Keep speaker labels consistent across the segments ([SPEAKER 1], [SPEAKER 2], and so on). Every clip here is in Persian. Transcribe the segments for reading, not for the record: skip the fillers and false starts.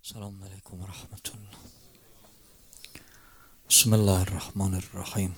[SPEAKER 1] السلام علیکم و رحمت الله. بسم الله الرحمن الرحیم.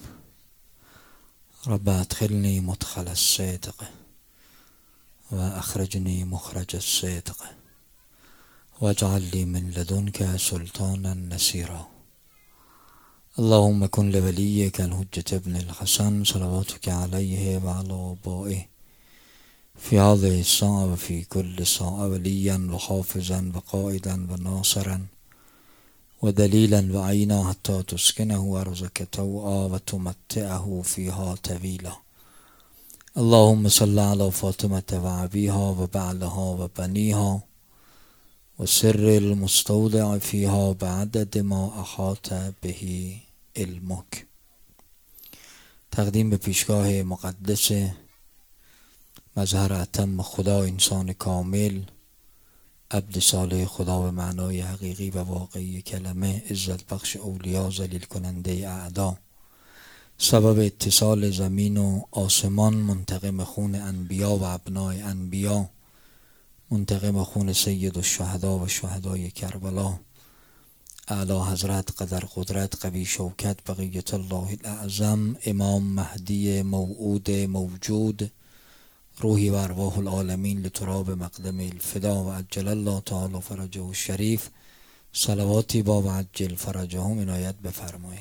[SPEAKER 1] رب ادخلنی مدخل الصدق و اخرجنی مخرج الصدق واجعل لی من لدنک سلطانا نصیرا. اللهم کن لولیک الحجة ابن الحسن صلواتک علیه و علی آبائه فی هذه الساعة و فی کل ساعة ولیا و حافظا و قائدا و ناصرا و دلیلا و عینا حتی تسکنه ارضک طوعا و تمتعه فیها طویلا. اللهم صل علی فاطمة و ابیها و بعلها و بنیها و سر المستودع فیها بعدد ما احاط به علمک. تقدیم به پیشگاه مقدس مظهر اتم خدا، انسان کامل، عبد صالح خدا به معنای حقیقی و واقعی کلمه، عزت بخش اولیا، ذلیل کننده اعدا، سبب اتصال زمین و آسمان، منتقم خون انبیا و ابنای انبیا، منتقم خون سید الشهدا و شهدای کربلا، اعلی حضرت قدر قدرت قوی شوکت بقیت الله الاعظم، امام مهدی موعود موجود، روحی و ارواح العالمین لتراب مقدم الفدا و عجل الله تعالی فرجه الشریف، صلواتی با و عجل فرجهم عنایت بفرمایید.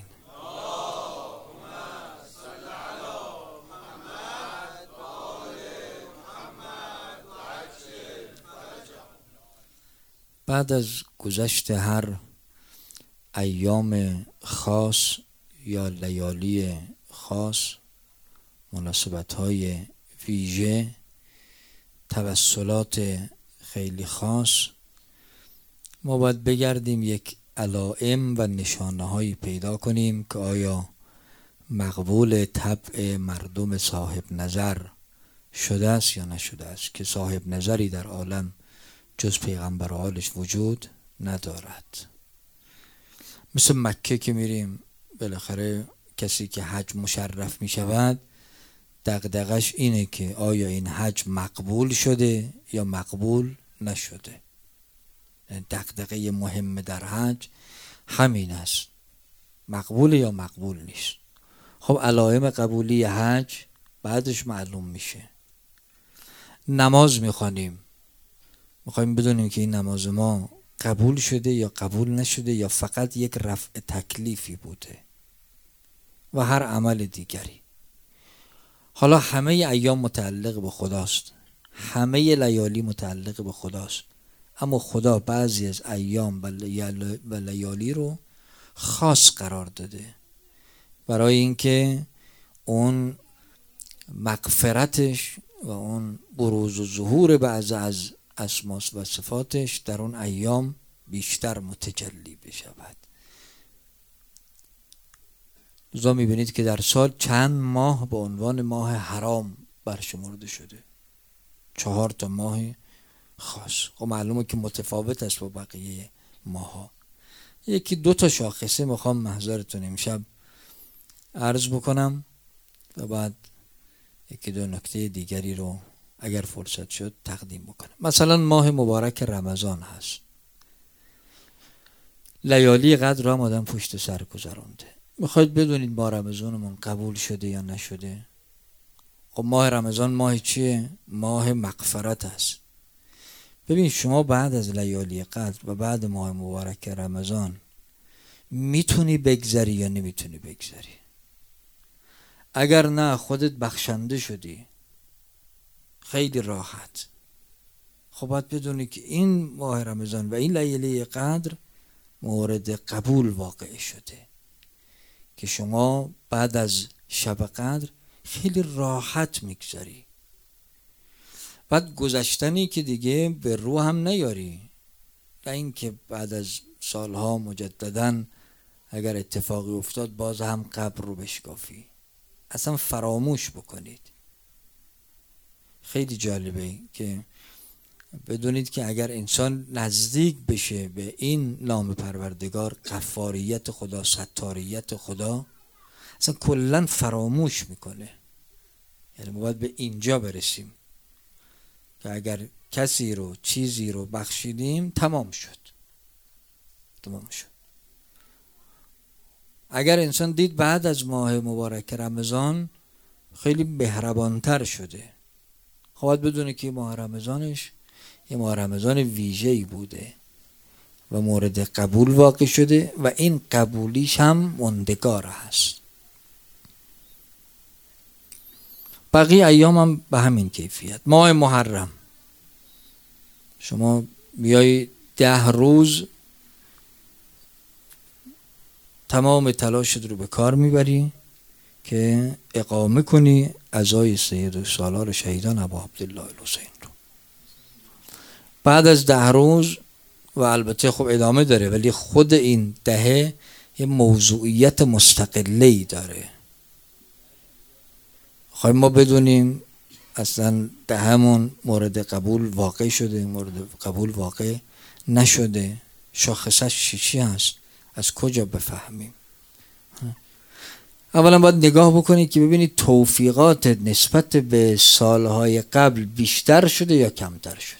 [SPEAKER 1] بعد از گذشت هر ایام خاص یا لیالی خاص، مناسبت‌های ویژه، توسلات خیلی خاص، ما باید بگردیم یک علائم و نشانه هایی پیدا کنیم که آیا مقبول طبع مردم صاحب نظر شده است یا نشده است، که صاحب نظری در عالم جز پیغمبر و آلش وجود ندارد. مثل مکه که میریم، بالاخره کسی که حج مشرف میشود دغدغش اینه که آیا این حج مقبول شده یا مقبول نشده. دغدغه مهم در حج همین است، مقبول یا مقبول نیست. خب علائم قبولی حج بعدش معلوم میشه. نماز میخوانیم، میخوایم بدونیم که این نماز ما قبول شده یا قبول نشده یا فقط یک رفع تکلیفی بوده، و هر عمل دیگری. حالا همه ایام متعلق به خداست، همه لیالی متعلق به خداست، اما خدا بعضی از ایام و لیالی رو خاص قرار داده برای اینکه اون مغفرتش و اون بروز و ظهور بعض از اسما و صفاتش در اون ایام بیشتر متجلی بشود. لذا میبینید که در سال چند ماه به عنوان ماه حرام برشمرده شده، 4 ماه خاص. خب معلومه که متفاوت است با بقیه ماها. یکی 2 شاخصه میخوام محضرتون امشب عرض بکنم و بعد 1-2 نکته دیگری رو اگر فرصت شد تقدیم بکنم. مثلا ماه مبارک رمضان هست، لیالی قدر رو هم آدم پشت سر گذرونده. میخواید بدونید ماه رمضانمون قبول شده یا نشده؟ خب ماه رمضان ماه چیه؟ ماه مغفرت است. ببین شما بعد از لیالی قدر و بعد ماه مبارک رمضان میتونی بگذری یا نمیتونی بگذری؟ اگر نه خودت بخشنده شدی خیلی راحت. خب باید بدونی که این ماه رمضان و این لیالی قدر مورد قبول واقع شده که شما بعد از شب قدر خیلی راحت میگذری. بعد گذشتنی که دیگه به رو هم نیاری، نه اینکه بعد از سالها مجدداً اگر اتفاقی افتاد باز هم قبر رو بشکافی، اصلا فراموش بکنید. خیلی جالبه که بدونید که اگر انسان نزدیک بشه به این نام پروردگار، غفاریت خدا، ستاریت خدا، اصلا کلن فراموش میکنه. یعنی ما باید به اینجا برسیم که اگر کسی رو چیزی رو بخشیدیم تمام شد، تمام شد. اگر انسان دید بعد از ماه مبارک رمضان خیلی مهربانتر شده، خب باید بدونه که ماه رمضانش یه ماه رمضان ویژه‌ای بوده و مورد قبول واقع شده و این قبولیش هم ماندگار هست. بقیه ایام هم به همین کیفیت. ماه محرم شما بیایی 10 روز تمام تلاشت رو به کار میبری که اقامه کنی عزای سیدالسالار شهیدان ابا عبدالله الحسین رو. بعد از 10 روز و البته خب ادامه داره، ولی خود این دهه یه موضوعیت مستقله‌ای داره. خواهیم ما بدونیم اصلا دهمون مورد قبول واقع شده، مورد قبول واقع نشده، شاخصش چی هست، از کجا بفهمیم؟ اولا باید نگاه بکنید که ببینید توفیقات نسبت به سالهای قبل بیشتر شده یا کمتر شده.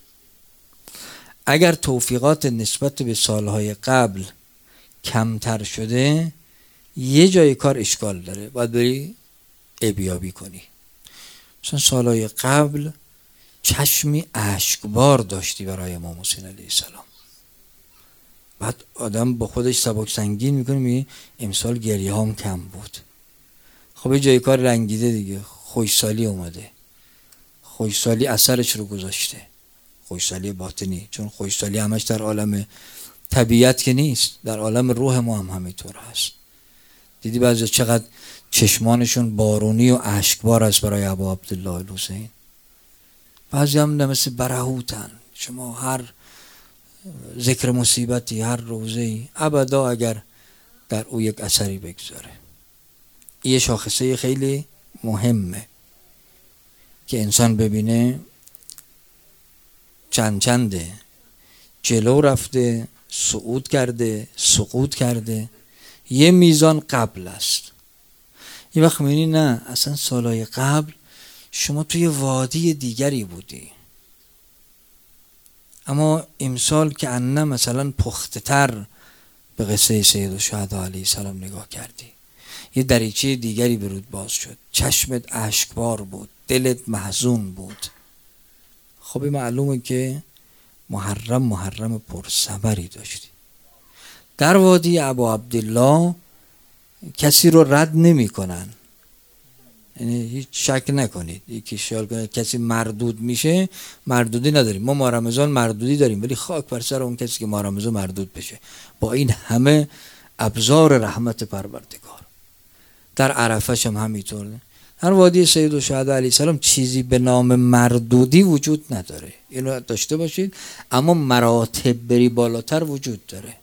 [SPEAKER 1] اگر توفیقات نسبت به سالهای قبل کمتر شده، یه جای کار اشکال داره، باید بری ابیابی کنی. مثلا سالهای قبل چشمی اشکبار داشتی برای امام حسین علیه السلام، بعد آدم با خودش سبک سنگین میکنه، میگه امسال گریه هم کم بود. خب یه جای کار رنگیده دیگه، خوشسالی اومده، خوشسالی اثرش رو گذاشته، خوشسالی باطنی، چون خوشسالی همش در عالم طبیعت که نیست، در عالم روح ما هم همینطور هست. دیدی بعضی چقدر چشمانشون بارونی و اشکبار است برای ابا عبدالله الحسین، بعضی هم مثل برهوتن، شما هر ذکر مصیبتی، هر روزه‌ای ابدا اگر در او یک اثری بگذاره. یه شاخصه خیلی مهمه که انسان ببینه چنده، جلو رفته، صعود کرده، سقوط کرده، یه میزان قبل است. یه وقت میبینی نه اصلا سالهای قبل شما توی وادی دیگری بودی، اما امسال که انه مثلا پخته تر به قصه سیدالشهدا علیه السلام نگاه کردی، یه دریچه دیگری به رود باز شد، چشمت اشکبار بود، دلت محزون بود. خب معلومه که محرم پرثمری داشتی. در وادی ابا عبدالله کسی رو رد نمی کنن، یعنی هیچ شک نکنید یکی خیال کنه کسی مردود میشه، مردودی نداریم ما رمضان مردودی داریم، ولی خاک بر سر اون کسی که رمضان مردود بشه با این همه ابزار رحمت پروردگار. در عرفش هم همینطوره. در وادی سیدالشهدا علیه السلام چیزی به نام مردودی وجود نداره، اینو داشته باشید، اما مراتب بری بالاتر وجود داره.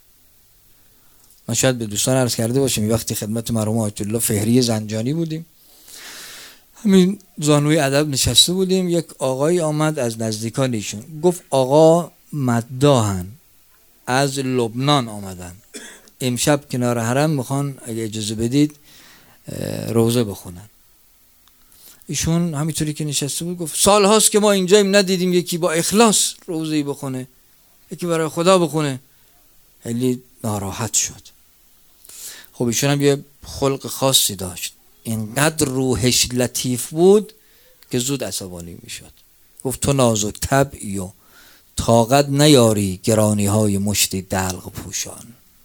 [SPEAKER 1] من شاید به دوستان عرض کرده باشم وقتی خدمت مرحوم آیت الله فهری زنجانی بودیم، همین زانوی ادب نشسته بودیم، یک آقای آمد از نزدیکان ایشون، گفت آقا مداحن از لبنان آمدن، امشب کنار حرم میخوان اگه اجازه بدید روزه بخونن. ایشون همینطوری که نشسته بود گفت سال هاست که ما اینجاییم ندیدیم یکی با اخلاص روزه‌ای بخونه، یکی برای خدا بخونه. خیلی ناراحت شد. خب ایشون هم یه خلق خاصی داشت، اینقدر روحش لطیف بود که زود عصبانی میشد. گفت تو نازک طبعی و طاقت نیاری گرانی های مشتی دلق پوشان،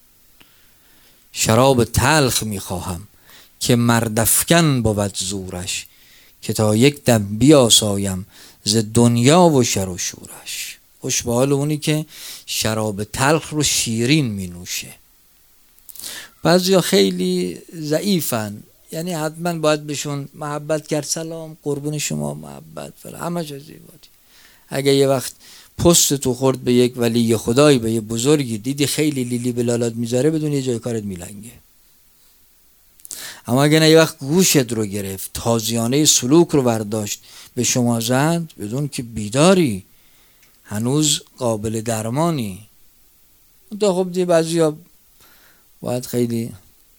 [SPEAKER 1] شراب تلخ میخواهم که مردفکن بود زورش، که تا یک دم بیاسایم ز دنیا و شر و شورش. خوش به حال اونی که شراب تلخ رو شیرین می نوشه. بعضیا خیلی ضعیفن، یعنی حتما باید بهشون محبت کرد، سلام قربون شما محبت فلان، همش از این بودی. اگه یه وقت پست تو خورد به یک ولی خدایی، به یه بزرگی، دیدی خیلی لیلی بلالات میذاره، بدون یه جای کارت میلنگه. اما اگه نه یه وقت گوشت رو گرفت، تازیانه سلوک رو برداشت به شما زد، بدون که بیداری، هنوز قابل درمانی. تا خب دی بعضیا باید خیلی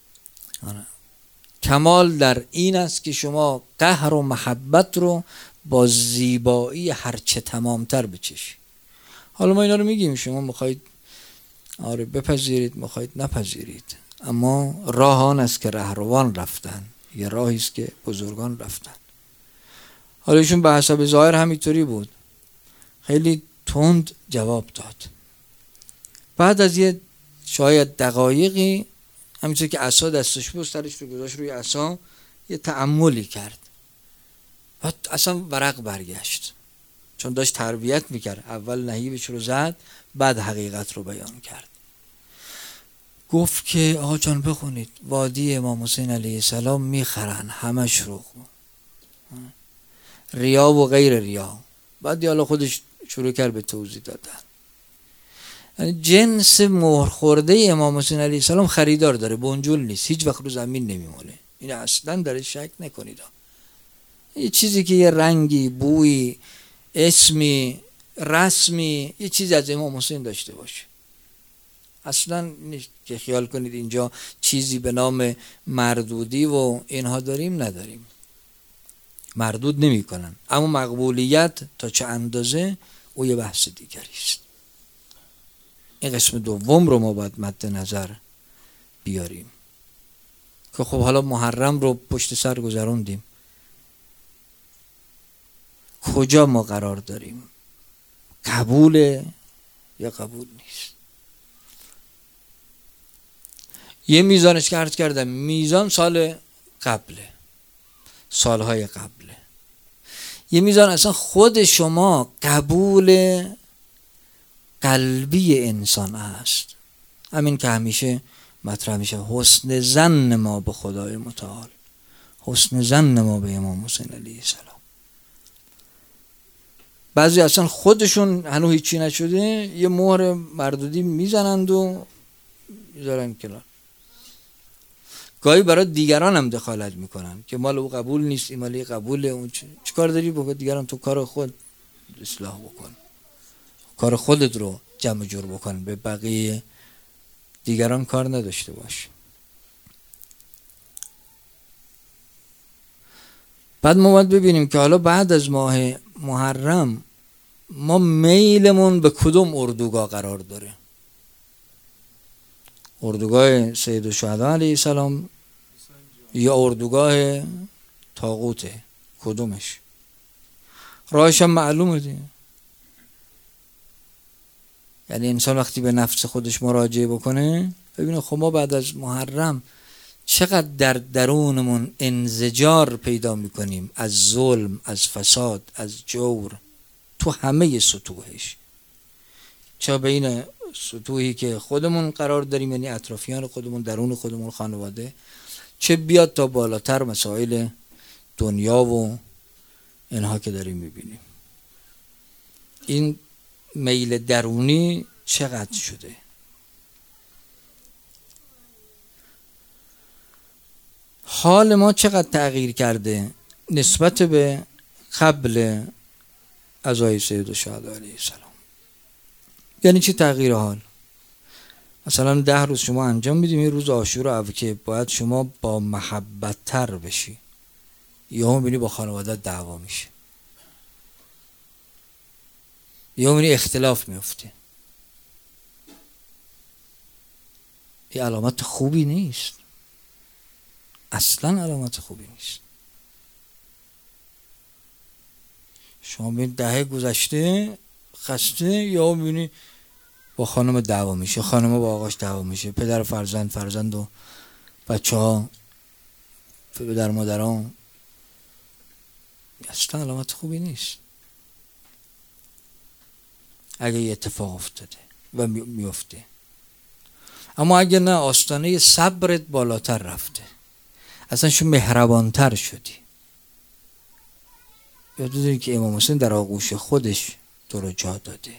[SPEAKER 1] کمال در این است که شما قهر و محبت رو با زیبایی هرچه تمامتر بچشی. حالا ما اینا رو میگیم، شما میخواید آره بپذیرید میخواید نپذیرید، اما راه آن است که رهروان رفتن، یه راهی است که بزرگان رفتن. حالا ایشون به حسب ظاهر همینطوری بود، خیلی تند جواب داد. بعد از یه شاید دقایقی همینطور که عصا دستش بود سرش رو گذاشت روی عصا، یه تأملی کرد، بعد اصلا ورق برگشت، چون داشت تربیت میکرد. اول نهیبش رو زد، بعد حقیقت رو بیان کرد. گفت که آقا جان بخونید وادی امام حسین علیه السلام میخرن همش رو، ریا و غیر ریا. بعد حالا خودش شروع کرد به توضیح دادن. یعنی جنس مهر خورده امام حسین علیه السلام خریدار داره، بنجل نیست، هیچ وقت رو زمین نمیمونه. این اصلا داره شک نکنید. یه چیزی که یه رنگی، بویی، اسمی، رسمی، یه چیزی از امام حسین داشته باشه. اصلا نیست که خیال کنید اینجا چیزی به نام مردودی و اینها داریم، نداریم. مردود نمی کنن، اما مقبولیت تا چه اندازه او یه بحث دیگری است. این قسم دوم رو ما باید مد نظر بیاریم که خب حالا محرم رو پشت سر گذروندیم، کجا ما قرار داریم؟ قبوله یا قبول نیست؟ یه میزانش که عرض کردم، میزان سال قبله، سالهای قبله. یه میزان اصلا خود شما قبول قلبی انسان هست. همین که همیشه مطرح میشه، حسن ظن ما به خدای متعال، حسن ظن ما به امام حسین علیه السلام. بعضی اصلا خودشون هنوز هیچی نشده یه مهر مردودی میزنند و میذارن کنار. گاهی برای دیگران هم دخالت میکنن که مال او قبول نیست، این مالی قبوله. اون چیکار داری بگو دیگران؟ تو کار خود اصلاح بکن، کار خودت رو جمع جور بکن، به بقیه دیگران کار نداشته باش. بعد ما باید ببینیم که حالا بعد از ماه محرم ما میلمون به کدوم اردوگاه قرار داره. اردوگاه سید الشهدا علیه السلام یا اردوگاه طاغوته؟ کدومش؟ راهش هم معلومه دیگه. یعنی انسان وقتی به نفس خودش مراجعه بکنه ببینه خب ما بعد از محرم چقدر در درونمون انزجار پیدا میکنیم از ظلم، از فساد، از جور، تو همه سطوحش، چه بین سطوحی که خودمون قرار داریم یعنی اطرافیان خودمون، درون خودمون، خانواده، چه بیاد تا بالاتر مسائل دنیا و اینها که داریم میبینیم. این میل درونی چقدر شده؟ حال ما چقدر تغییر کرده نسبت به قبل عزای سید الشهدا علیه السلام؟ یعنی چی تغییر حال؟ مثلا 10 روز شما انجام میدیم، یه روز عاشورا که باید شما با محبت تر بشی، یا میبینی با خانواده دعوا میشه، یا میبینی اختلاف میفته. این علامت خوبی نیست، اصلا علامت خوبی نیست. شما میبینی 10 گذشته خسته، یا میبینی با خانم دعوا میشه، خانم با آقاش دعوا میشه، پدر و فرزند و بچه ها، پدر مادران. اصلا علامت خوبی نیست اگه یه اتفاق افتاده و میفته. اما اگه نه، آستانه صبرت بالاتر رفته، اصلا شو مهربانتر شدی. یاد دارید که امام حسین در آغوش خودش تو رو جا داده.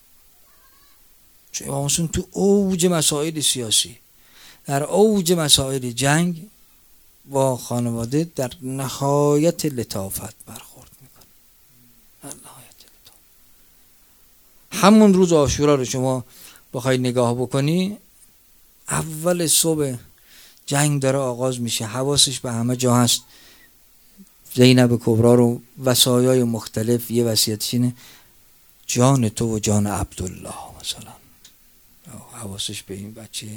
[SPEAKER 1] چون امام حسین تو اوج مسائل سیاسی، در اوج مسائل جنگ با خانواده در نهایت لطافت برخورد میکنه. در نهایت لطافت. همون روز عاشورا رو شما بخوای نگاه بکنی، اول صبح جنگ داره آغاز میشه، حواسش به همه جا هست. زینب کبرا رو وصایای مختلف، یه وصیتش اینه جان تو و جان عبدالله مثلا. حواسش به این بچه.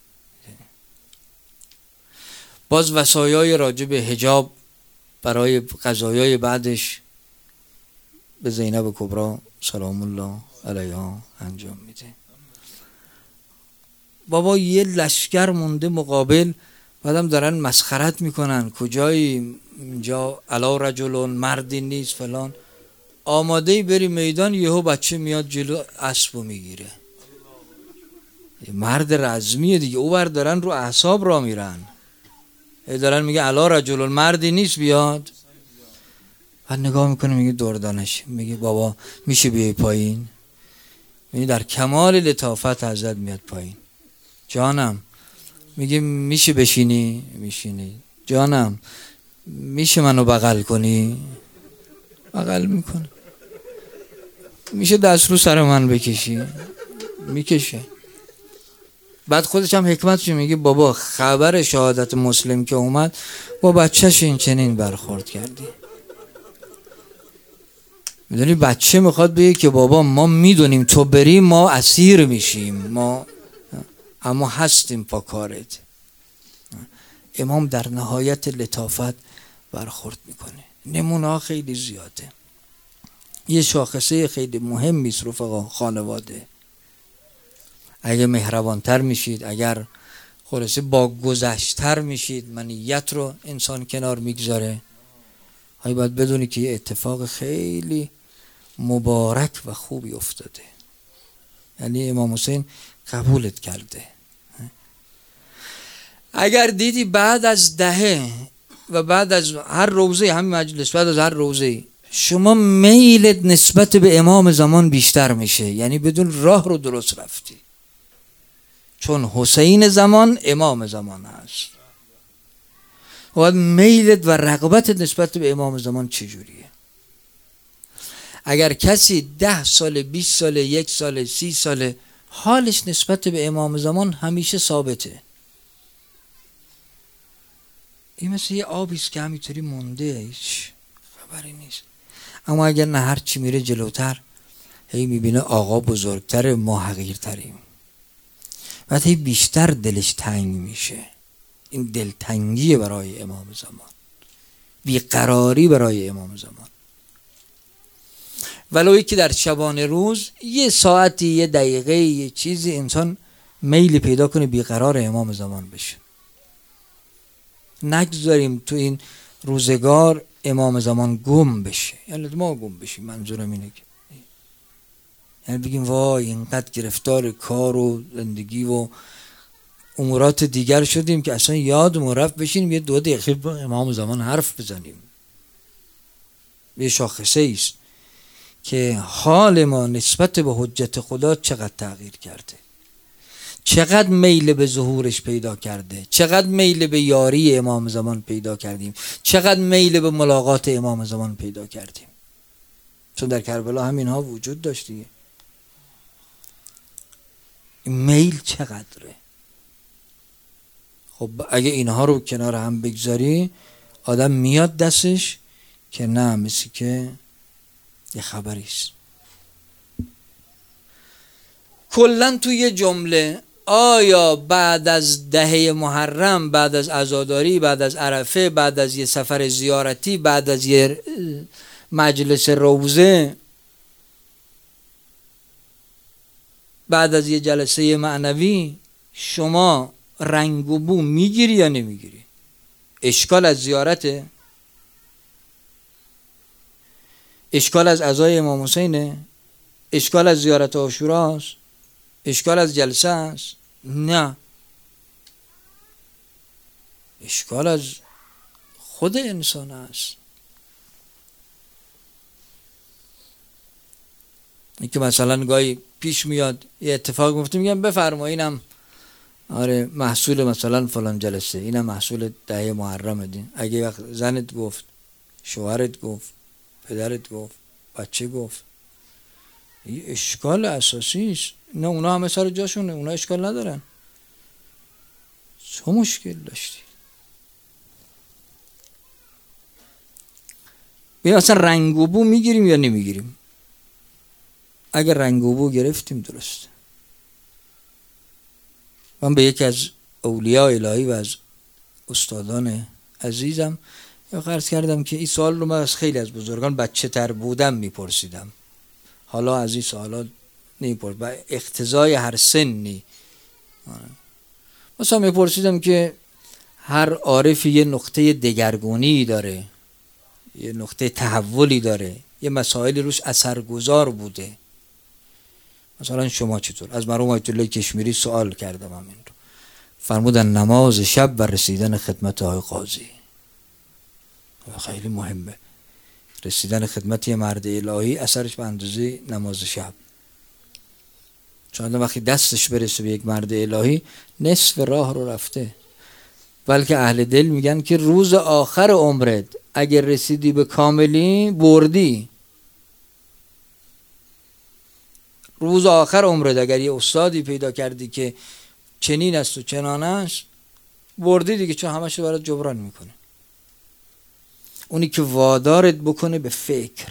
[SPEAKER 1] باز وصایای راجع به حجاب برای قضایای بعدش به زینب کبری سلام الله علیها انجام میده. بابا یه لشکر مونده مقابل، بعدم دارن مسخرت میکنن کجایی اینجا علا رجلون، مردی نیست فلان. آماده بری میدان، یهو بچه میاد جلو اسبو میگیره. مرد رزمیه دیگه، او بر دارن رو اعصاب را میرن، دارن میگه علا رجلون، مردی نیست بیاد. بعد نگاه میکنه میگه دردانش، میگه بابا میشه بیای پایین. یعنی در کمال لطافت حضرت میاد پایین. جانم، میگه میشه بشینی؟ میشینی. جانم میشه منو بغل کنی؟ بغل میکنه. میشه دست رو سر من بکشی؟ میکشه. بعد خودش هم حکمتش میگه بابا خبر شهادت مسلم که اومد با بچهش این چنین برخورد کردی. میدونی بچه میخواد بگه که بابا ما میدونیم تو بری ما اسیر میشیم، ما اما هستیم پا کارت. امام در نهایت لطافت برخورد میکنه. نمونه خیلی زیاده. یه شاخصه خیلی مهمی است رفقا، خانواده. اگه مهربانتر میشید، اگر خلاصه با گذشتر میشید، منیت رو انسان کنار میگذاره. باید بدونی که یه اتفاق خیلی مبارک و خوبی افتاده. یعنی امام حسین قبولت کرده. اگر دیدی بعد از دهه و بعد از هر روزه، همین مجلس بعد از هر روزه شما میلت نسبت به امام زمان بیشتر میشه، یعنی بدون راه رو درست رفتی. چون حسین زمان امام زمان هست. و میلت و رغبتت نسبت به امام زمان چجوریه؟ اگر کسی 10 سال 20 سال 1 سال 30 سال حالش نسبت به امام زمان همیشه ثابته، این مثل یه آبیست که همینطوری مونده، هیچ خبری نیست. اما اگر نه هر چی میره جلوتر هی میبینه آقا بزرگتر، ما حقیرتریم، بعد هی بیشتر دلش تنگ میشه. این دلتنگیه برای امام زمان، بیقراری برای امام زمان. ولوی که در شبانه روز یه ساعتی، یه دقیقه، یه چیزی انسان میلی پیدا کنه بیقرار امام زمان بشه. نگذاریم تو این روزگار امام زمان گم بشه، یعنی ما گم بشیم. منظورم اینه که یعنی بگیم وای اینقدر گرفتار کار و زندگی و امورات دیگر شدیم که اصلا یادمون رفت بشینیم یه 2 دقیقه با امام زمان حرف بزنیم. یه شاخصه ایست که حال ما نسبت به حجت خدا چقدر تغییر کرده، چقدر میل به ظهورش پیدا کرده، چقدر میل به یاری امام زمان پیدا کردیم، چقدر میل به ملاقات امام زمان پیدا کردیم. چون در کربلا همینها وجود داشت دیگه. میل چقدره. خب اگه اینها رو کنار هم بگذاری، آدم میاد دستش که نه، مثل که یه خبریست. کلن توی یه جمله، آیا بعد از دهه محرم، بعد از عزاداری، بعد از عرفه، بعد از یه سفر زیارتی، بعد از یه مجلس روزه، بعد از یه جلسه معنوی، شما رنگ و بو میگیری یا نمیگیری؟ اشکال از زیارته؟ اشکال از عزای امام حسینه؟ اشکال از زیارت عاشوراست؟ اشکال از جلسه است؟ نه، اشکال از خود انسان است. این که مثلا گاهی پیش میاد یه اتفاق میفته، میگم بفرمایینم آره محصول مثلا فلان جلسه، اینم محصول دهه محرم دین. اگه وقت زنت گفت، شوهرت گفت، پدرت گفت، بچه گفت، این اشکال اساسی است. نه اونا همه سر جاشونه، اونا اشکال ندارن. چه مشکل داشتی؟ بیا اصلا رنگ و بو میگیریم یا نمیگیریم؟ اگر رنگ و بو گرفتیم درست، من به یکی از اولیاء الهی و از استادان عزیزم عرض کردم که این سوال رو من از خیلی از بزرگان بچه تر بودم میپرسیدم، حالا از این سوالات نمیپرسم و اقتضای هر سنی. مثلا میپرسیدم که هر عارفی یه نقطه دگرگونی داره، یه نقطه تحولی داره، یه مسائلی روش اثرگذار بوده. مثلا شما چطور؟ از مرحوم آیت الله کشمیری سوال کردم همین رو، فرمودن نماز شب و رسیدن خدمت آقای قاضی. خیلی مهمه رسیدن خدمت یه مرد الهی، اثرش به اندازه نماز شب. چون وقتی دستش برسه به یک مرد الهی نصف راه رو رفته. بلکه اهل دل میگن که روز آخر عمرت اگر رسیدی به کاملی بردی. روز آخر عمرت اگر یه استادی پیدا کردی که چنین است و چنان است بردی دیگه، چون همش رو برات جبران میکنه. اونی که وادارت بکنه به فکر.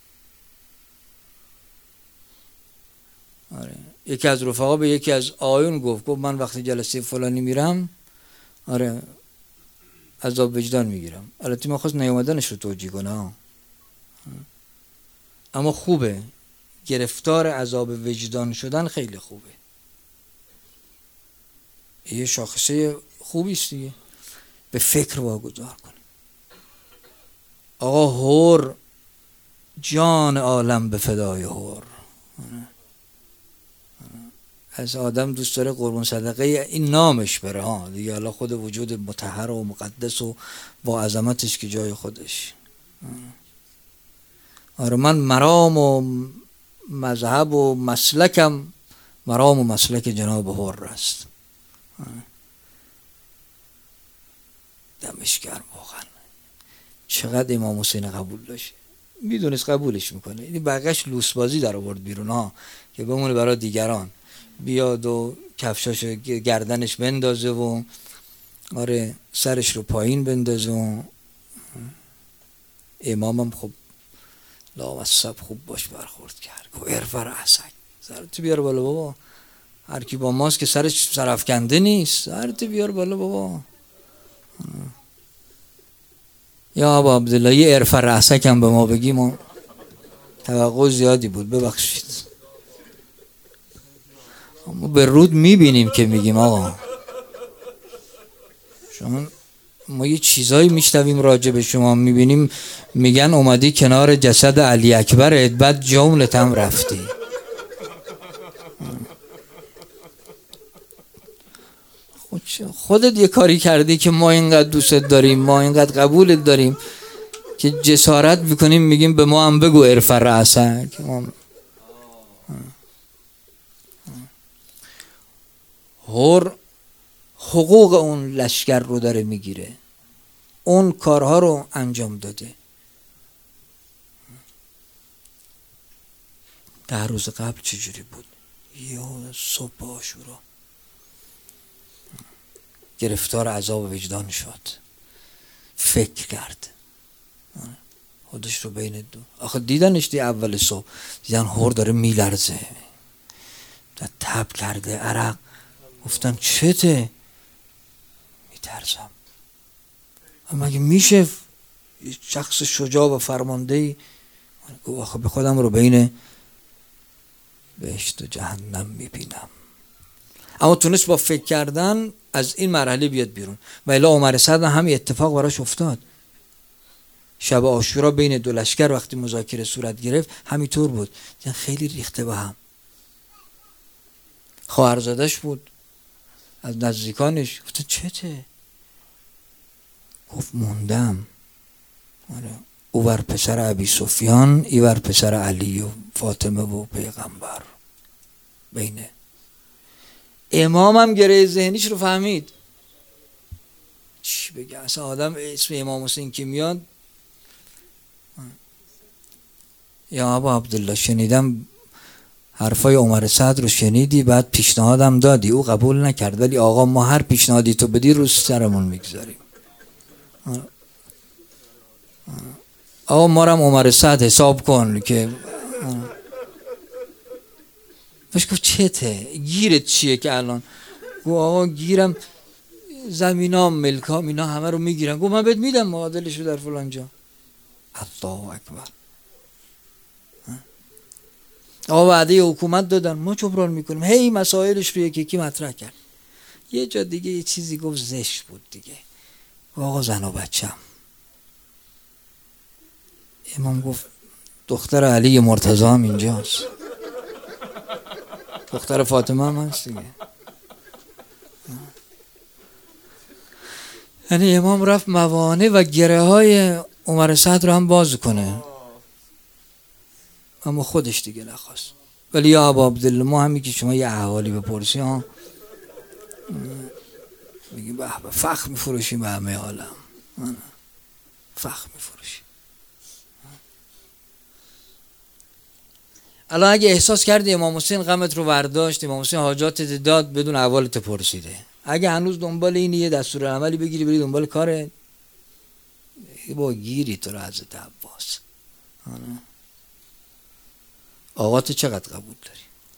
[SPEAKER 1] آره. یکی از رفقا به یکی از آیون گفت من وقتی جلسه فلانی میرم آره عذاب وجدان میگیرم. البته من خواست نیومدنش رو توجیه کنه، اما خوبه گرفتار عذاب وجدان شدن، خیلی خوبه، یه شاخصه خوبی است دیگه. به فکر واگذار کنه. آقا هور جان عالم به فدای هور. از آدم دوست داره قربون صدقه این نامش بره ها دیگه، حالا خود وجود مطهر و مقدس و با عظمتش که جای خودش. آره من مرام و مذهب و مسلکم مرام و مسلک جناب هور است. دمش گرم واقعا. چقدر امام حسین قبول داشت، میدونست قبولش میکنه. این بقیش لوسبازی در آورد بیرون ها که بمونه برای دیگران، بیاد و کفشاش گردنش بندازه و آره سرش رو پایین بندازه و امامم خب لامصب خوب باش برخورد کرد. گو ارفر احسن سرت بیار بالا بابا، هر کی با ماست که سرش سرافکنده نیست، سرت بیار بالا بابا. یا ابا عبدالله یه ارفر احسن هم به ما بگیم و توقع زیادی بود، ببخشید. ما به رود میبینیم که میگیم آقا شما، ما یه چیزایی میشنویم راجع به شما، میبینیم میگن اومدی کنار جسد علی اکبرت بعد جملت هم رفتی. خودت یه کاری کردی که ما اینقدر دوست داریم، ما اینقدر قبولت داریم که جسارت میکنیم میگیم به ما هم بگو ارفع رأسک. هور حقوق اون لشکر رو داره میگیره، اون کارها رو انجام داده. 10 روز قبل چجوری بود؟ یا صبح عاشورا گرفتار عذاب وجدان شد، فکر کرد خودش رو بین دو. آخه دیدنش دی اول صبح دیدن هور داره میلرزه، تب کرده، عرق. گفتن چته؟ میترسم. اما مگه میشه شخص شجاع و فرماندهی؟ آخه به خودم رو بین بهشت و جهنم میبینم. اما تونست با فکر کردن از این مرحله بیاد بیرون. و الا عمر سعد همین اتفاق براش افتاد. شب عاشورا بین دو لشکر وقتی مذاکره صورت گرفت همینطور بود، خیلی ریخته به هم. خواهرزادش بود از نزدیکانش، گفت چته؟ گفت موندم. آره. اوور پسر ابی سفیان، ایور پسر علی و فاطمه و پیغمبر. بینه امامم گره ذهنیش رو فهمید. چی بگه اصلا آدم اسم امام حسین که میاد. یا ابا عبدالله شنیدم حرفای عمر سعد رو شنیدی، بعد پیشنهادم دادی، او قبول نکرد، ولی آقا ما هر پیشنهادی تو بدی رو سرمون میگذاریم. آقا ما رو عمر سعد حساب کن که بهش گفت چته؟ گیرت چیه که الان گفت آقا گیرم زمینام ملکام اینا همه رو میگیرن. گفت من بهت میدم معادلشو در فلان جا. الله اکبر. آقا وعده حکومت دادن ما جبران میکنیم. هی مسائلش رو یکی مطرح کرد. یه جا دیگه یه چیزی گفت زشت بود دیگه. آقا زن و بچم. امام گفت دختر علی مرتضی هم اینجاست، دختر فاطمه هم هست دیگه. یعنی امام رفت موانع و گره های عمر سعد رو هم باز کنه، اما خودش دیگه نخواست. ولی یا ابا عبدالله ما همی که شما یه احوالی بپرسی ها میگی به به فخر میفروشیم به همه عالم، فخر میفروشیم. الان اگه احساس کردی امام حسین غمت رو برداشت، امام حسین حاجات داد بدون احوالت پرسیده، اگه هنوز دنبال اینی یه دستور عملی بگیری بری دنبال کاره با گیری تو رو حضرت عباس. آقا تو چقدر قبول داری؟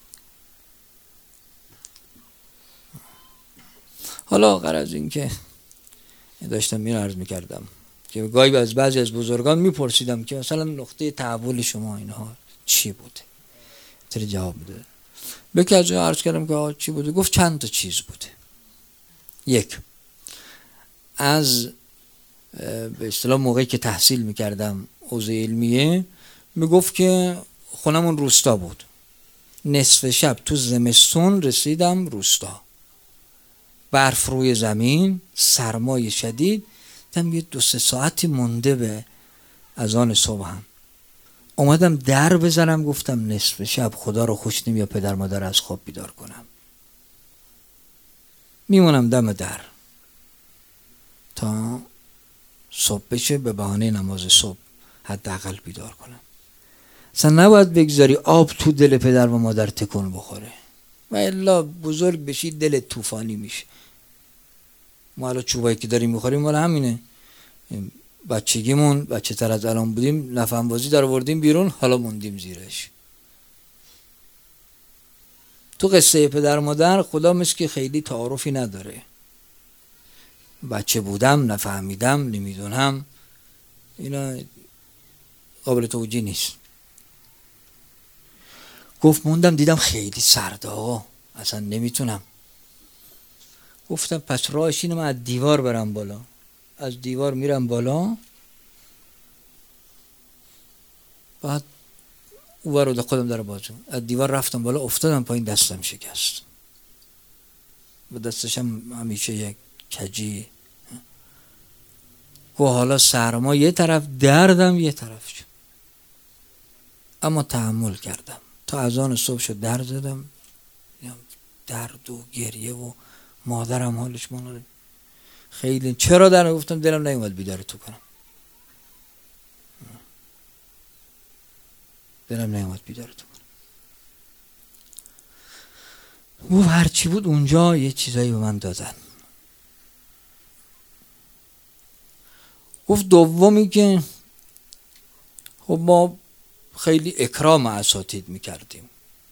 [SPEAKER 1] حالا غرض این که داشتم این عرض میکردم که گاهی از بعضی از بزرگان میپرسیدم که مثلا نقطه تحول شما اینها چی بوده؟ تری جواب میده. یکی از عرض کردم که چی بوده؟ گفت چند تا چیز بوده. یک، از به اصطلاح موقعی که تحصیل میکردم حوزه علمیه میگفت که خونمون روستا بود، نصف شب تو زمستون رسیدم روستا، برف روی زمین، سرمای شدید، دیدم یه 2-3 ساعتی مونده به اذان صبح هم اومدم در بزنم، گفتم نصف شب خدا رو خوش نمیاد پدر مادر از خواب بیدار کنم، میمونم دم در تا صبح بشه به بهانه نماز صبح حداقل بیدار کنم. اصلا نباید بگذاری آب تو دل پدر و مادر تکون بخوره و الا بزرگ بشی دل طوفانی میشه. ما الان چوبایی که داریم میخوریم مال همینه. بچگیمون بچه تر از الان بودیم نفهم بازی در آوردیم بیرون، حالا موندیم زیرش. تو قصه پدر مادر خدا مثل که خیلی تعارفی نداره. بچه بودم نفهمیدم نمیدونم اینا قابل توجیه نیست. گفت موندم دیدم خیلی سرده آقا اصلا نمیتونم. گفتم پس راهش اینه من از دیوار برم بالا. از دیوار میرم بالا، بعد او رو خودم در بازم از دیوار رفتم بالا، افتادم پایین، دستم شکست و دستشم همیشه یک کجی. و حالا سرما یه طرف دردم یه طرف شد، اما تحمل کردم تا اذان صبح شد. در زدم درد و گریه و مادرم حالش مانده خیلی. چرا در گفتم دلم نیومد بیدار تو کنم، دلم نیومد بیدار تو کنم. و هرچی بود اونجا یه چیزایی به من دادن. گفت دومی که خب ما خیلی اکرام اساتید میکردیم.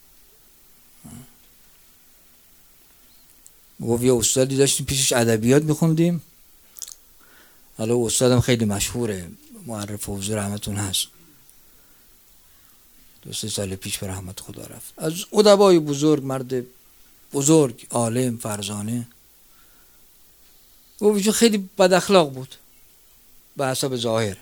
[SPEAKER 1] گفت یه استادی داشتیم پیشش ادبیات میخوندیم، حالا استادم خیلی مشهوره، معرف حضور رحمتون هست، 2-3 سال پیش به رحمت خدا رفت، از ادبای بزرگ، مرد بزرگ، عالم، فرزانه. گفت خیلی بد اخلاق بود به حسب ظاهر،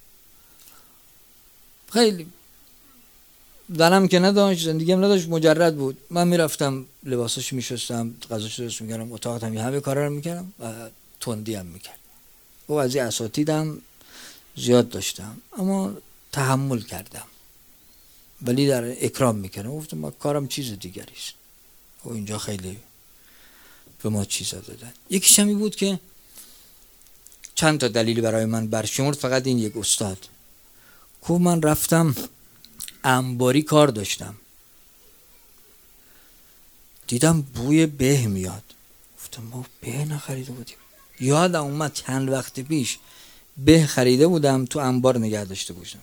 [SPEAKER 1] خیلی زنم که نداشت، زندگی هم نداشت، مجرد بود. من میرفتم لباساشو میشستم، غذاشو درست میکردم، اتاقت هم همه کارا رو میکردم و تندی هم میکرد. و از این اساتیدم زیاد داشتم اما تحمل کردم ولی در اکرام میکردم. گفتم ما کارم چیز دیگری است و اینجا خیلی به ما چیزا دادن. یکیش همی بود که چند تا دلیل برای من برشمرد، فقط این یک استاد. گفت من رفتم انباری کار داشتم، دیدم بوی به میاد. گفتم ما به نخریده بودیم. یادم اومد چند وقت پیش به خریده بودم تو انبار نگه داشته باشم.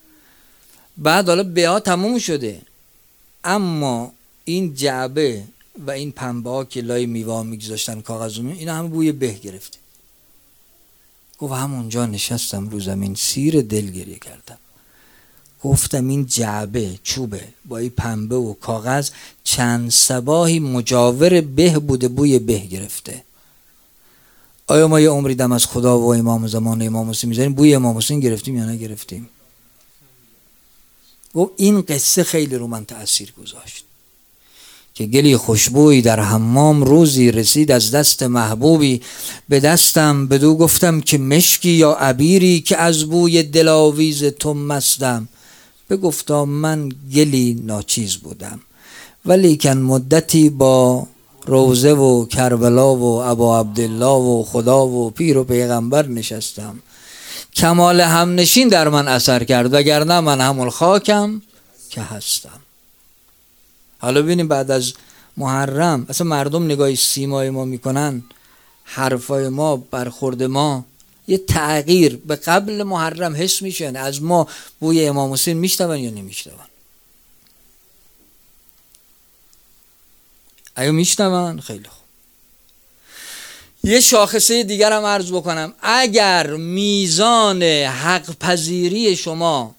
[SPEAKER 1] بعد حالا به ها تموم شده اما این جعبه و این پنبه ها که لای میوه میگذاشتن کاغذ رو، اینا همه بوی به گرفته. گفت همونجا نشستم رو زمین سیر دل گریه کردم. گفتم این جعبه چوبه با این پنبه و کاغذ چند صباحی مجاور به بوده، بوی به گرفته. آیا ما یه عمری دم از خدا و امام زمان امام حسین میذاریم بوی امام حسین گرفتیم یا نگرفتیم؟ و این قصه خیلی رو من تأثیر گذاشت که گلی خوشبوی در حمام روزی رسید از دست محبوبی به دستم، بدو گفتم که مشکی یا عبیری که از بوی دلاویز تو مستم. بگفتا من گلی ناچیز بودم ولیکن مدتی با روزه و کربلا و ابا عبدالله و خدا و پیر و پیغمبر نشستم، کمال همنشین در من اثر کرد وگرنه من همون خاکم که هستم. حالا ببینیم بعد از محرم اصلا مردم نگاه سیمای ما میکنن، حرفای ما، برخورد ما یه تغییر به قبل محرم حس میشه. از ما بوی امام حسین میشنون یا نمیشنون؟ اگه میشنون خیلی خوب. یه شاخصه دیگر هم عرض بکنم، اگر میزان حق پذیری شما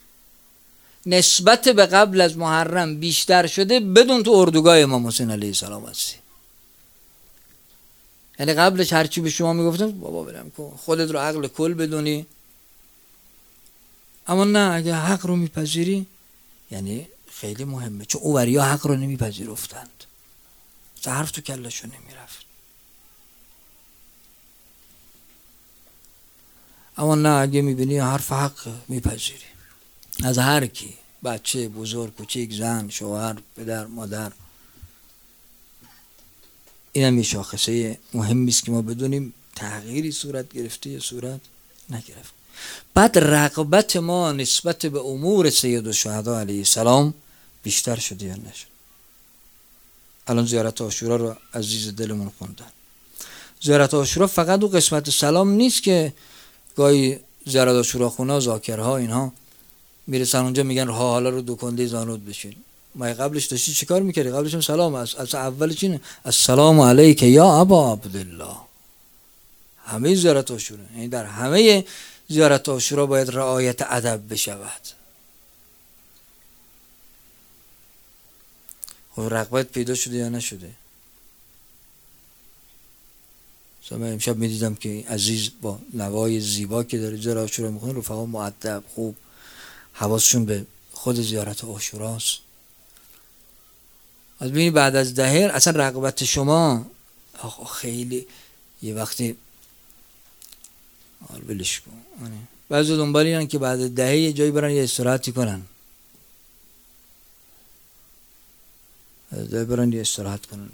[SPEAKER 1] نسبت به قبل از محرم بیشتر شده، بدون تو اردوگاه امام حسین علیه السلام هستی. یعنی قبلش هرچی به شما میگفتن بابا برم کن، خودت رو عقل کل بدونی، اما نه اگه حق رو میپذیری یعنی خیلی مهمه، چون اووریا حق رو نمیپذیرفتند، حرف تو کلشون نمیرفت. اما نه اگه میبینی حرف حق میپذیری از هر کی، بچه، بزرگ، کوچیک، زن، شوهر، پدر، مادر. این هم یه شاخصه مهمی است که ما بدونیم تغییری صورت گرفته یا صورت نگرفت. بعد رغبت ما نسبت به امور سید الشهدا علیه السلام بیشتر شده یا نشد؟ الان زیارت عاشورا رو عزیز دلمون خوندن. زیارت عاشورا فقط اون قسمت سلام نیست که گاهی زیارت عاشورا خونه ذاکرها اینها میرسن اونجا میگن حالا رو دو کنده زانود بشین. ما قبلش داشتی چیکار میکردی؟ قبلش هم سلام از اولش اینه السلام علیک یا ابا عبدالله. همه زیارت عاشورا، یعنی در همه زیارت عاشورا باید رعایت ادب بشود. خب رغبت پیدا شده یا نشده؟ من امشب میدیدم که عزیز با نوای زیبا که داره زیارت عاشورا میخونه، رفقا مؤدب خوب حواسشون به خود زیارت عاشوراست. از ببینید بعد از دهر اصلا رغبت شما خیلی یه وقتی بلش کن. بعضی دنبالی هن که بعد دهه یه جایی برن یه استراحتی کنن، برن یه استراحت کنن،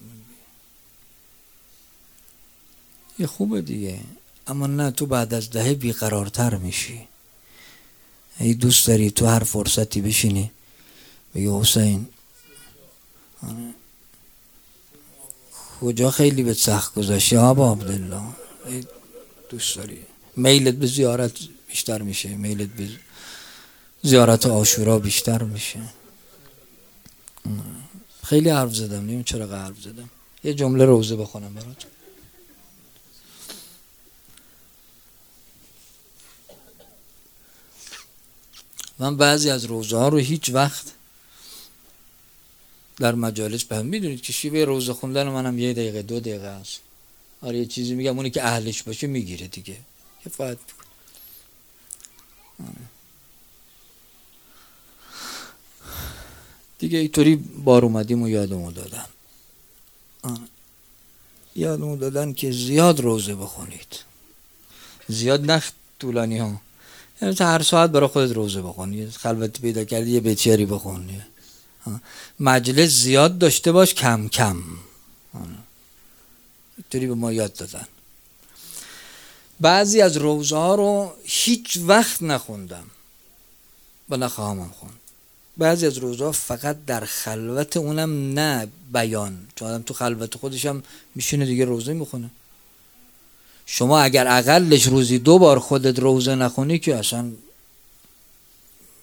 [SPEAKER 1] یه خوبه دیگه. اما نه، تو بعد از دهه بیقرارتر میشی. ای دوست داری تو هر فرصتی بشینی بگی حسین کجا خیلی به سخت گذاشتی آبا عبدالله، دوست داری میلت به زیارت بیشتر میشه، میلت به زیارت عاشورا بیشتر میشه. خیلی حرف زدم، نیم چرا حرف زدم. یه جمله روزه بخونم براتون. من بعضی از روزه ها رو هیچ وقت در مجالس بهم، میدونید که شیوه روزه خوندن منم 1 دقیقه 2 دقیقه است. آره یه چیزی میگم، اونی که اهلش باشه میگیره دیگه، کفایت میکنه. دیگه اینطوری بار اومدیم و یادمون دادن. یادمون دادن که زیاد روزه بخونید، زیاد نه طولانی ها، یعنی هر ساعت برای خودت روزه بخونی، خلوت پیدا کردی یه بیتیاری بخونی، مجلس زیاد داشته باش کم کم. اینطوری به ما یاد دادن. بعضی از روزه ها رو هیچ وقت نخوندم و نخواهم خوند. بعضی از روزه ها فقط در خلوت، اونم نه بیان، چون آدم تو خلوت خودش هم میشینه دیگه روزه میخونه. شما اگر اقلش روزی 2 بار خودت روزه نخونی که اصلا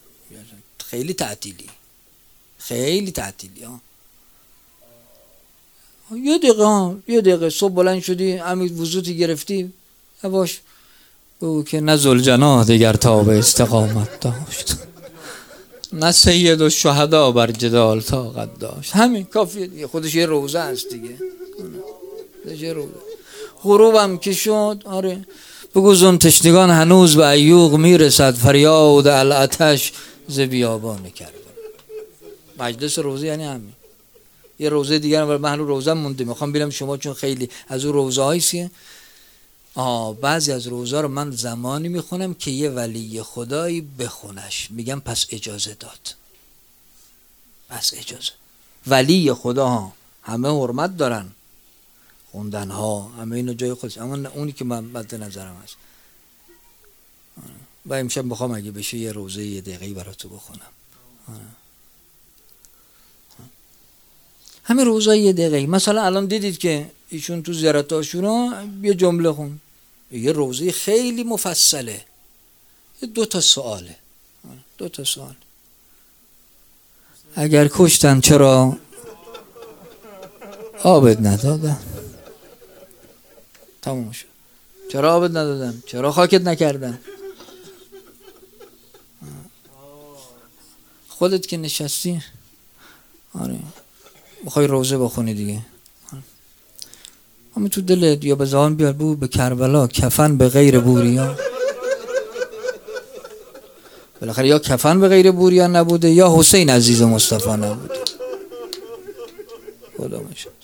[SPEAKER 1] خیلی تعطیلی، خیلی تعطیلی ها. یه دقیقه صبح بلند شدی همین وضوطی گرفتی باش بگو که نه ذوالجناح دیگر تاب استقامت داشت نه سید الشهدا بر جدال طاقت داشت. همین کافیه دیگه، خودش یه روزه است دیگه. یه روزه غروبم که شد آره بگو زن تشنگان هنوز به عیوق میرسد فریاد العطش ز بیابان کربلا. مجلس روزه یعنی همین. یه روزه دیگر من هنوز روزه مونده میخوام ببینم شما، چون خیلی از اون روزه هاییه. بعضی از روزه رو من زمانی میخونم که یه ولی خدایی بخونش، میگم پس اجازه داد. پس اجازه ولی خدا ها همه حرمت دارن، خوندن ها همه اینو جای خودش، اما اونی که من مد نظرم هست. و امشب میخوام اگه بشه یه روزه یه دقیقه‌ای براتو بخونم. همین روزای یه دقیقه. مثلا الان دیدید که ایشون تو زیارت عاشورا یه جمله خون، یه روزه خیلی مفصله، 2 سواله. 2 سوال. اگر کشتن چرا آبت ندادن؟ تموم شد. چرا آبت ندادن؟ چرا خاکت نکردن؟ خودت که نشستی آره بخوای روزه بخونی دیگه، همین تو دلت یا به زبان بیار بگو به کربلا کفن به غیر بوریا. بالاخره یا کفن به غیر بوریا نبوده یا حسین عزیز مصطفی نبوده. خدا میشناسه.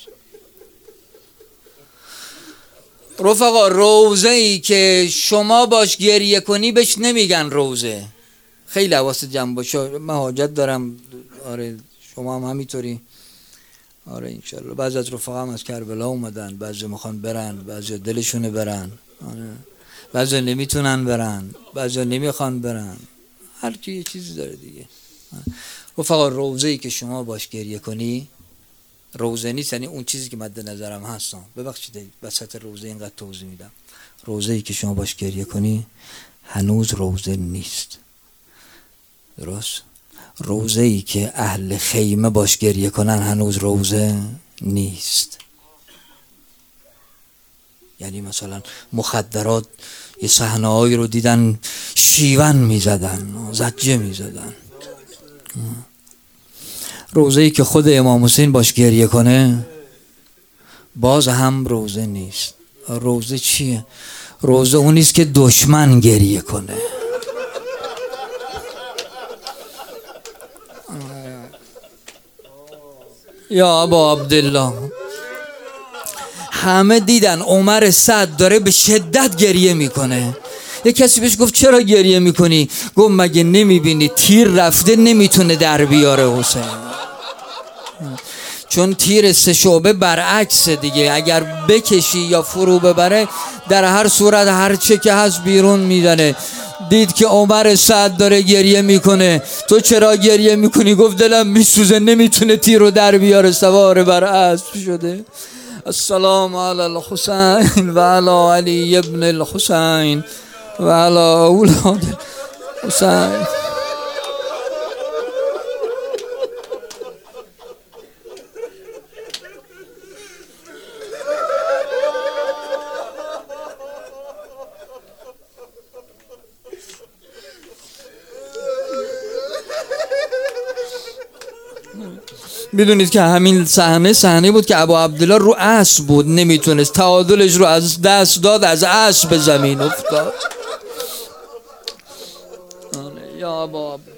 [SPEAKER 1] رفقا روزه ای که شما باش گریه کنی بهش نمیگن روزه. خیلی حواست جمع باشه. من حاجت دارم آره شما هم همینطوری آره انشالله. بعضی از رفقا هم از کربلا اومدن، بعضی میخوان برن، بعضی دلشونه برن آره. بعضی نمیتونن برن، بعضی نمیخوان برن، هر کی یه چیزی داره دیگه. رفقا روزه ای که شما باش گریه کنی روزه نیست، یعنی اون چیزی که مد نظرم هستم. ببخشید وسط روزه اینقدر توضیح میدم. روزه ای که شما باش گریه کنی هنوز روزه نیست. درست؟ روزه ای که اهل خیمه باش گریه کنن هنوز روزه نیست. یعنی مثلا مخدرات یه صحنه‌هایی رو دیدن شیون میزدن، زجه میزدن. روزه ای که خود امام حسین باش گریه کنه باز هم روزه نیست. روزه چیه؟ روزه اونیست که دشمن گریه کنه. یا ابا عبدالله همه دیدن عمر سعد داره به شدت گریه میکنه. یه کسی بهش گفت چرا گریه میکنی؟ گفت مگه نمیبینی تیر رفته نمیتونه در بیاره حسین. چون تیر 3 شعبه برعکس دیگه، اگر بکشی یا فرو ببره در هر صورت هر چه که هست بیرون میزنه. دید که عمر سعد داره گریه میکنه، تو چرا گریه میکنی؟ گفت دلم میسوزه نمیتونه تیر رو در بیاره. سوار بر اسب شده. السلام علی الحسین و علی علی ابن الحسین و علی اولاد الحسین. میدونید که همین صحنه بود که ابا عبدالله رو اسب بود، نمیتونست، تعادلش رو از دست داد، از اسب به زمین افتاد. یا ابا عبدالله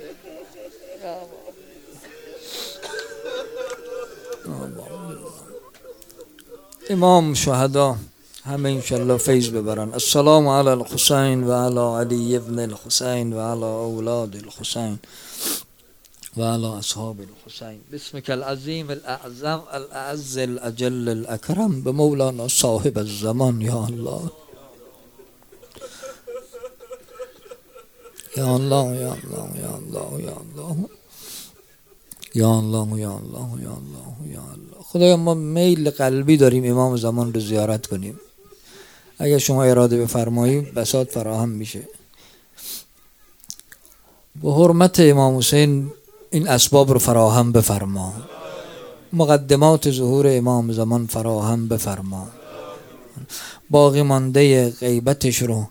[SPEAKER 1] امام شهدا همه انشالله فیض ببرن. السلام علی الحسین و علی علی ابن الحسین و علی اولاد الحسین و علی اصحاب الحسین. بسمک العظیم الاعظم الاعز الاجل الاکرم به مولانا صاحب الزمان. یا الله یا الله یا الله یا الله یا الله یا الله یا الله یا الله یا الله. خدایا ما میل قلبی داریم امام زمان رو زیارت کنیم. اگر شما اراده بفرمایید بساط فراهم میشه. به حرمت امام حسین این اسباب رو فراهم بفرما. مقدمات ظهور امام زمان فراهم بفرما. باقی مانده غیبتش رو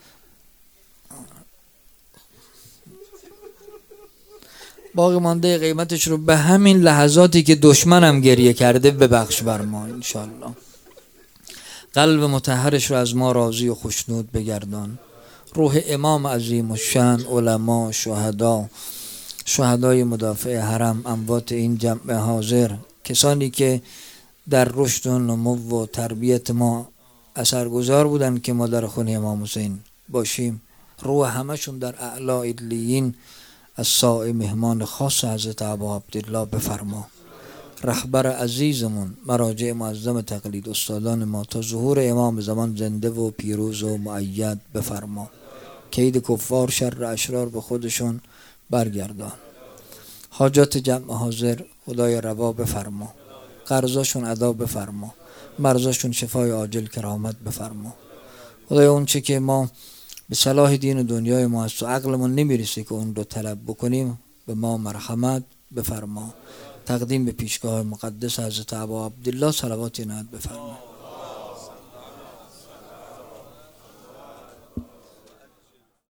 [SPEAKER 1] به همین لحظاتی که دشمنم گریه کرده ببخش بر ما انشالله. قلب مطهرش رو از ما راضی و خوشنود بگردان. روح امام عظیم الشأن، علما، شهدای مدافع حرم، اموات این جمع حاضر، کسانی که در رشد و نمو و تربیت ما اثرگذار بودن که ما در خونه امام حسین باشیم، روح همشون در اعلی علیین از سایه مهمان خاص حضرت ابا عبدالله بفرما. رهبر عزیزمون، مراجع معظم تقلید، استادان ما تا ظهور امام زمان زنده و پیروز و مؤید بفرما. کید کفار، شر اشرار به خودشون برگردان. حاجات جمع حاضر خدای روا بفرما. قرضاشون ادا بفرما. مرزاشون شفای عاجل کرامت بفرما. خدای اون چه که ما به صلاح دین و دنیای ما است و عقلمون نمیرسه که اون رو طلب بکنیم، به ما مرحمت بفرما. تقدیم به پیشگاه مقدس حضرت ابا عبدالله صلوات عنایت بفرما.